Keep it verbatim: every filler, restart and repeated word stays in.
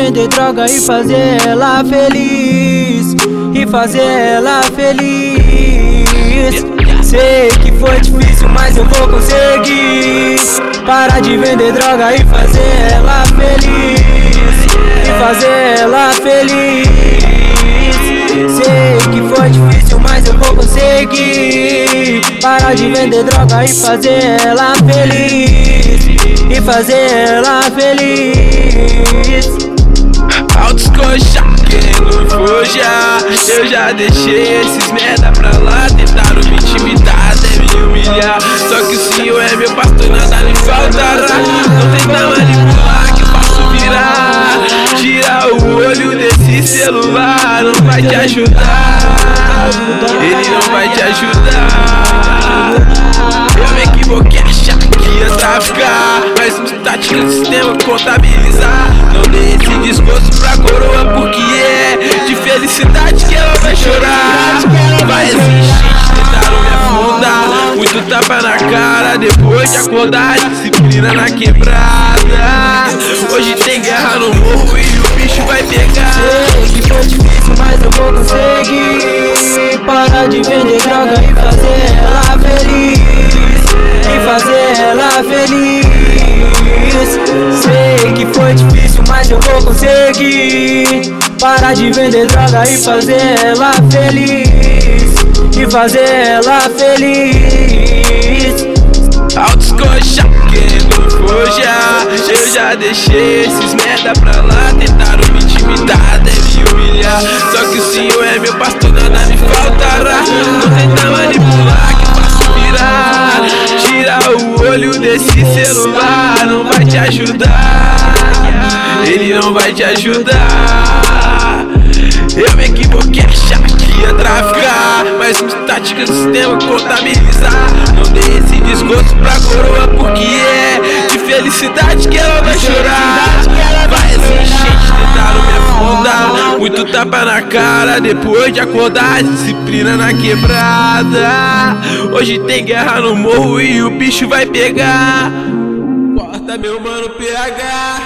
vender droga e fazer ela feliz, e fazer ela feliz. Sei que foi difícil, mas eu vou conseguir parar de vender droga e fazer ela feliz, e fazer ela feliz. Sei que foi difícil, mas eu vou conseguir parar de vender droga e fazer ela feliz, e fazer ela feliz. Altos coxa, querendo forjar. Eu já deixei esses merda pra lá. Tentaram me intimidar, até me humilhar. Só que o Senhor é meu pastor, nada me faltará. Não tenta manipular que eu posso virar. Tira o olho desse celular, não vai te ajudar. Ele não vai te ajudar. Eu me equivoquei, achar que ia traficar, mas nos táticas do sistema contabilizar. Não dei esse discurso pra coroa, porque é de felicidade que ela vai chorar. Vai existir, tentaram me afundar, muito tapa na cara depois de acordar. Disciplina na quebrada, hoje tem guerra no morro e o bicho vai pegar. Sei que foi difícil, mas eu vou conseguir parar de vender droga e fazer ela feliz, e fazer ela feliz. Sei que foi difícil, mas eu vou conseguir parar de vender droga e fazer ela feliz, e fazer ela feliz. Altos coxa, querendo forjar. Eu já deixei esses merda pra lá. Tentaram me intimidar, deve humilhar. Só que o Senhor é meu pastor, nada me faltará. Não tenta manipular que eu posso virar. Tira o olho desse celular, não vai te ajudar. Ele não vai te ajudar. Eu me equivoquei, achar que ia traficar, mas nos táticas do sistema contabilizar. Não dei esse discurso pra coroa, porque é de felicidade que ela vai chorar. Vai existir, tentaram me afundar, muito tapa na cara depois de acordar. Disciplina na quebrada, hoje tem guerra no morro e o bicho vai pegar. Corta meu mano P H.